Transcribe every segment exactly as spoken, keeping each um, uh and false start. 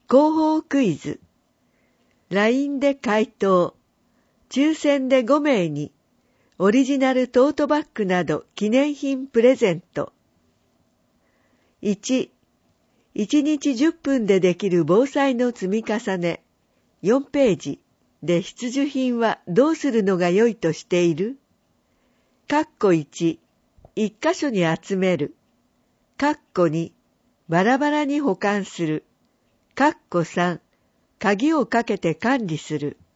広報クイズ。ライン で回答。抽選でごめいにオリジナルトートバッグなど記念品プレゼント。いち、いちにちじゅっぷんでできる防災の積み重ね。よんページで必需品はどうするのが良いとしている？かっこいち、一箇所に集める。かっこに、バラバラに保管する。かっこさん、鍵をかけて管理する。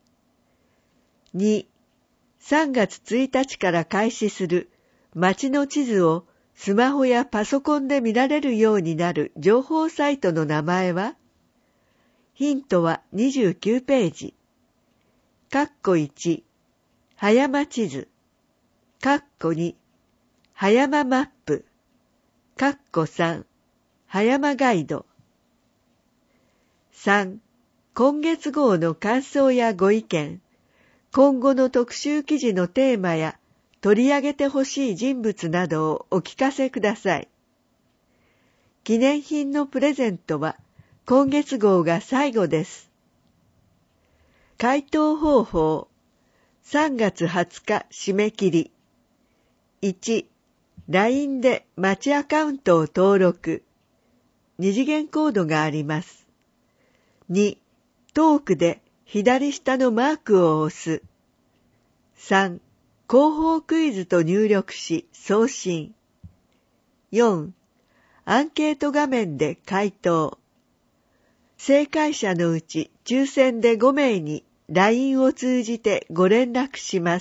に、さんがつついたちから開始する街の地図をスマホやパソコンで見られるようになる情報サイトの名前は？ヒントはにじゅうきゅうページ。かっこいち、葉山地図。かっこに、葉山マップ。かっこさん、葉山ガイド。さん、今月号の感想やご意見、今後の特集記事のテーマや取り上げてほしい人物などをお聞かせください。記念品のプレゼントは今月号が最後です。回答方法。さんがつはつか締め切り。いち、ライン で町アカウントを登録。二次元コードがあります。に、トークで左下のマークを押す。さん、広報クイズと入力し送信。よん、アンケート画面で回答。正解者のうち抽選でごめいに ライン を通じてご連絡します。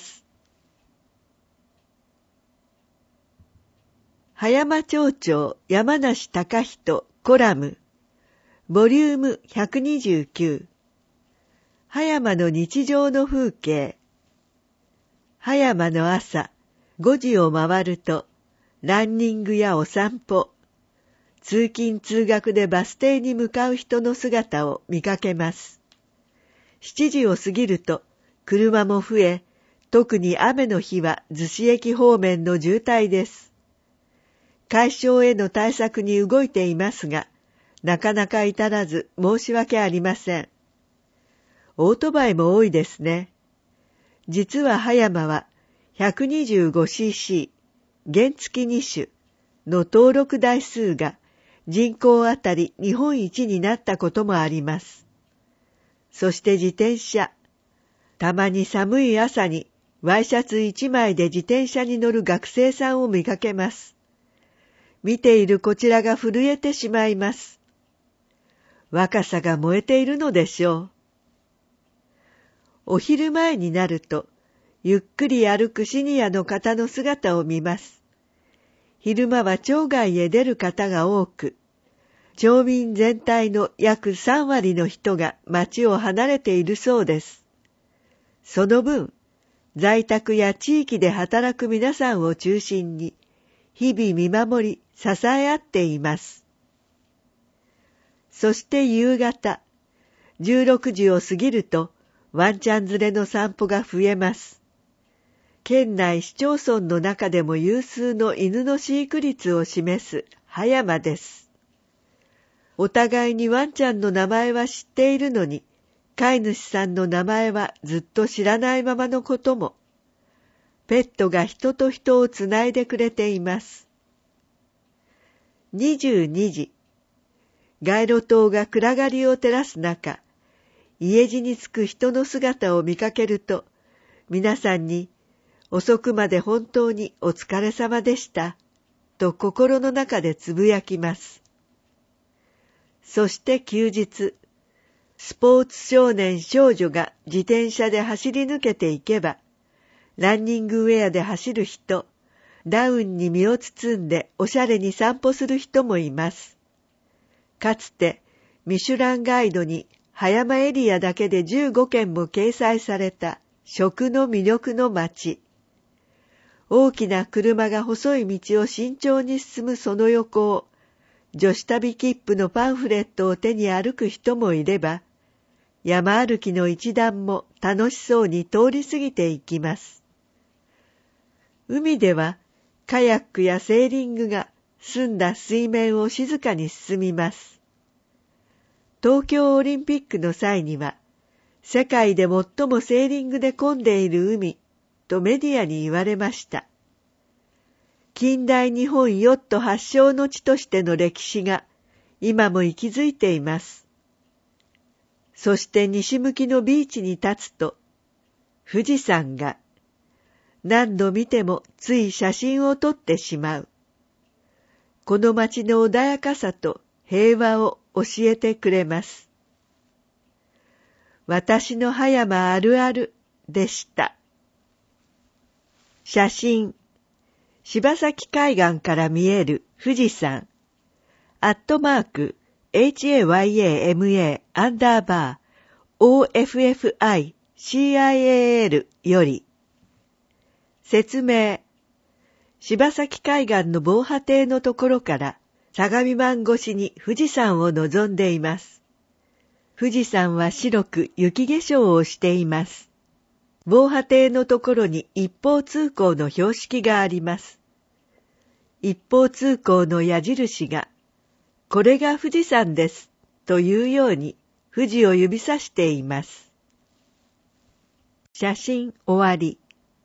葉山町長山梨隆人コラムボリュームひゃくにじゅうきゅう。葉山の日常の風景。葉山の朝ごじを回るとランニングやお散歩、通勤通学でバス停に向かう人の姿を見かけます。しちじを過ぎると車も増え、特に雨の日は逗子駅方面の渋滞です。解消への対策に動いていますが、なかなか至らず申し訳ありません。オートバイも多いですね。実は葉山は ひゃくにじゅうごシーシー 原付に種の登録台数が人口あたり日本一になったこともあります。そして自転車。たまに寒い朝にワイシャツ一枚で自転車に乗る学生さんを見かけます。見ているこちらが震えてしまいます。若さが燃えているのでしょう。お昼前になると、ゆっくり歩くシニアの方の姿を見ます。昼間は町外へ出る方が多く、町民全体の約さんわりの人が町を離れているそうです。その分、在宅や地域で働く皆さんを中心に、日々見守り、支え合っています。そして夕方、じゅうろくじを過ぎると、ワンちゃん連れの散歩が増えます。県内市町村の中でも有数の犬の飼育率を示す葉山です。お互いにワンちゃんの名前は知っているのに、飼い主さんの名前はずっと知らないままのことも、ペットが人と人をつないでくれています。にじゅうにじ、街路灯が暗がりを照らす中、家路に着く人の姿を見かけると、皆さんに、遅くまで本当にお疲れ様でした、と心の中でつぶやきます。そして休日、スポーツ少年少女が自転車で走り抜けていけば、ランニングウェアで走る人、ダウンに身を包んでおしゃれに散歩する人もいます。かつて、ミシュランガイドに葉山エリアだけでじゅうごけんも掲載された食の魅力の街。大きな車が細い道を慎重に進むその横を、女子旅切符のパンフレットを手に歩く人もいれば、山歩きの一団も楽しそうに通り過ぎていきます。海ではカヤックやセーリングが澄んだ水面を静かに進みます。 東京オリンピックの際には、世界で最もセーリングで混んでいる海とメディアに言われました。近代日本ヨット発祥の地としての歴史が今も息づいています。そして西向きのビーチに立つと、富士山が何度見てもつい写真を撮ってしまう。この街の穏やかさと平和を教えてくれます。私の葉山あるあるでした。写真、柴崎海岸から見える富士山、アットマーク、hayama アンダーバー、offical より。説明、柴崎海岸の防波堤のところから相模湾越しに富士山を望んでいます。富士山は白く雪化粧をしています。防波堤のところに一方通行の標識があります。一方通行の矢印が、これが富士山です、というように富士を指さしています。写真終わり。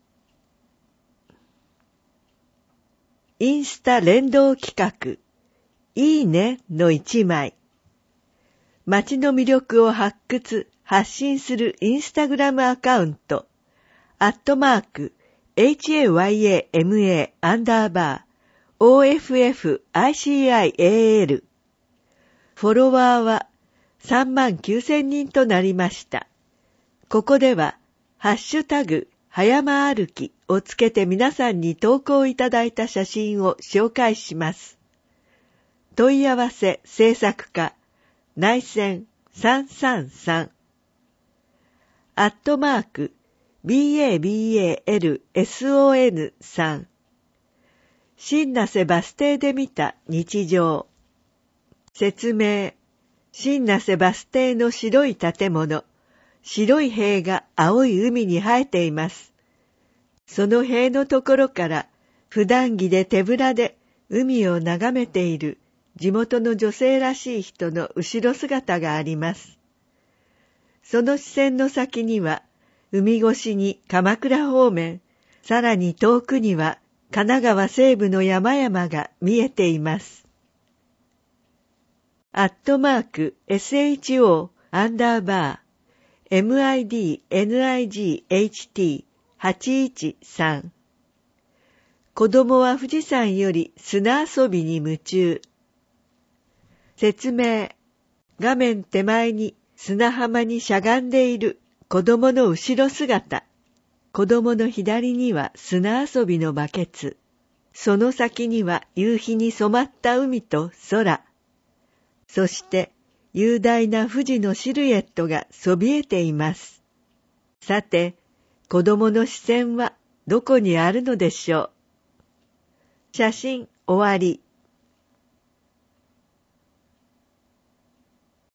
インスタ連動企画、いいねの一枚。街の魅力を発掘、発信するインスタグラムアカウント、アットマーク、hayama アンダーバー、offical。フォロワーはさんまんきゅうせんにんとなりました。ここでは、ハッシュタグ、葉山歩きをつけて皆さんに投稿いただいた写真を紹介します。問い合わせ制作課、内線さんさんさん、アットマーク、ビーエービーエーエルエスオーエヌさん、新名瀬バス停で見た日常。説明、新名瀬バス停の白い建物、白い塀が青い海に生えています。その塀のところから普段着で手ぶらで海を眺めている地元の女性らしい人の後ろ姿があります。その視線の先には海越しに鎌倉方面、さらに遠くには神奈川西部の山々が見えています。アットマーク エスエイチオー アンダーバー エムアイディーエヌアイジーエイチティーはちいちさん。子供は富士山より砂遊びに夢中。説明、画面手前に砂浜にしゃがんでいる子供の後ろ姿。子供の左には砂遊びのバケツ。その先には夕日に染まった海と空。そして雄大な富士のシルエットがそびえています。さて、子供の視線はどこにあるのでしょう。写真終わり。